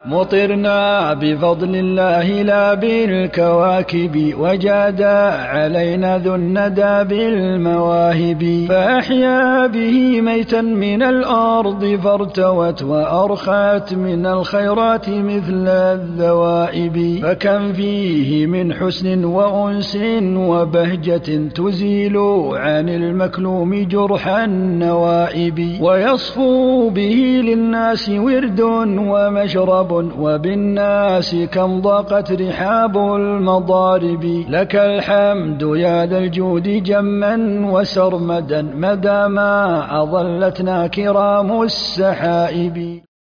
مطرنا بفضل الله لا بالكواكب، وجاد علينا ذو الندى بالمواهب، فأحيا به ميتا من الأرض فارتوت، وأرخت من الخيرات مثل الذوائب، فكم فيه من حسن وأنس وبهجة تزيل عن المكلوم جرح النوائب، ويصفو به للناس ورد ومشرب، وبالناس كم ضاقت رحاب المضارب، لك الحمد يا ذا الجود جما وسرمدا، مدى ما أظلتنا كرام السحائب.